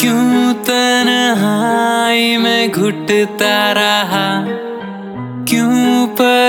क्यों तन्हाई में घुटता रहा, क्यों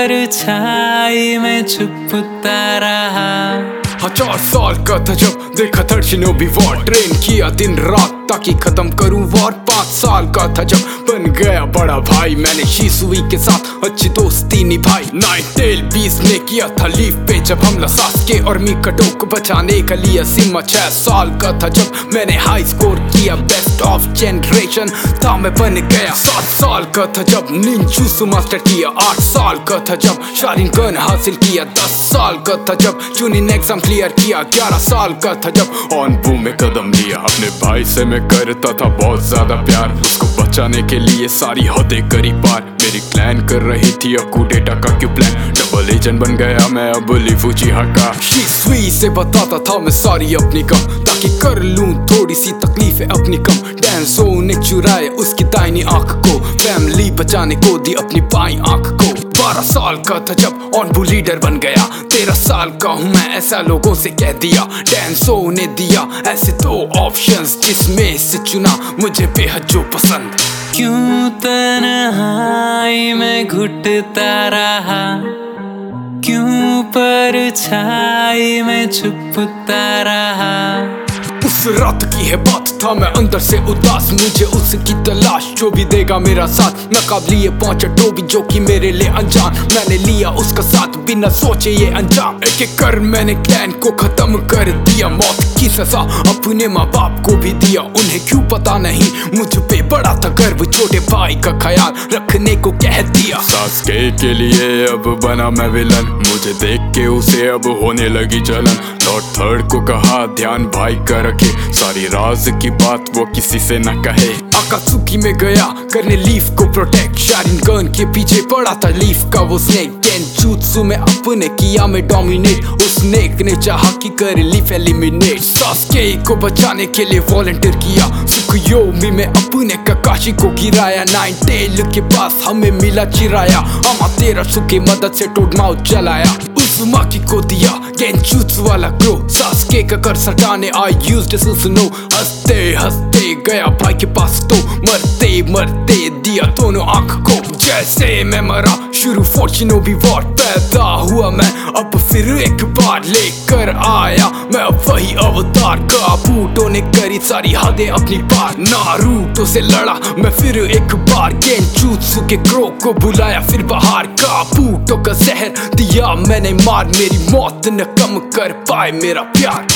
परछाई में छुपता रहा। 4 साल का था जब देखा था शिनोबी वॉर, ट्रेन किया दिन रात ताकि खत्म करूं वॉर। 5 साल का था जब बन गया बड़ा भाई, मैंने शिसुई के साथ अच्छी दोस्ती निभाई। नाइनटेल 20 ने किया था लीव पे जब हमला सास्के और मिकाडो को बचाने का लिया सिम्मा। 6 साल का था जब मैंने हाई स्कोर किया, बेस्ट ऑफ जनरेशन था मैं बन गया। 7 साल का था जब निंजुत्सु मास्टर किया, 8 साल का था जब शारिंगन हासिल किया, 10 साल का था जब चुनिन एग्जाम क्लियर किया, 11 साल का था जब ऑनबू में कदम लिया। अपने भाई से मैं करता था बहुत ज्यादा प्यार, उसको बचाने के लिए सारी हदें करी पार। मेरी क्लैन कर रही थी अकुडेटा का क्यों प्लान, डबल एजेंट बन गया मैं अब लीफ उचिहा का। शिसुई से बताता था मैं सारी अपनी कम, ताकि कर लूं थोड़ी सी तकलीफें अपनी कम। डेंसो ने चुराए उसकी दाहिनी आंख को, फैमिली बचाने को दी अपनी बाईं आंख को। 12 साल का था जब ऑनबू लीडर बन गया, 13 साल का हूँ मैं ऐसा लोगों से कह दिया। डेंसो ने दिया ऐसे 2 ऑप्शंस जिसमें से चुना मुझे बेहद जो पसंद। क्यों तन्हाई में घुटता रहा, क्यों परछाई में छुपता रहा। उस रात की है बात था मैं अंदर से उदास, मुझे उसकी तलाश जो भी देगा मेरा साथ। नकाबलिए पहुंचा टोबी जो कि मेरे लिए अनजान, मैंने लिया उसका साथ बिना सोचे ये अंजाम। एक एक कर मैंने क्लैन को खत्म कर दिया, मौत की सजा अपने माँ बाप को भी दिया। उन्हें क्यों पता नहीं मुझ पे बड़ा था गर्व, छोटे भाई का ख्याल रखने को कह दिया। सास्के के लिए अब बना मैं विलन, मुझे देख के उसे अब होने लगी जलन। लॉर्ड थर्ड को कहा ध्यान भाई का रखे, सारी राज की बात वो किसी से न कहे। अकात्सुकी में गया करने लीफ को प्रोटेक्ट, शारिंगन के पीछे पड़ा था लीफ का वो स्नेक। गेंजुत्सु में अपने किया मैं डोमिनेट, उस स्नेक ने चाहा कि करे लीफ एलिमिनेट। सास्के को बचाने के लिए वॉलंटियर किया, सुकुयोमी में अपने काकाशी को गिराया। नाइनटेल के पास हमें मिला चिराया, अमातेरासु की मदद से टोडमाउथ चलाया। उज़ुमाकी को दिया गेंजुत्सु वाला ग्रो, सास्के का कर सटाने आई यूज्ड सुसुनो। हंसते हंसते गया भाई के पास तो मरते मरते दिया दोनों आंख को। जैसे मैं मरा शुरू फोर शिनोबी वॉर, पैदा हुआ मैं अब फिर एक बार लेकर आया मैं अब वही अवतार। काबूटो ने करी सारी हदें अपनी पार, नारुतो से लड़ा मैं फिर एक बार। गेंजुत्सु के क्रो को बुलाया फिर बाहर, काबूटो का जहर दिया मैंने मार। मेरी मौत न कम कर पाए मेरा प्यार।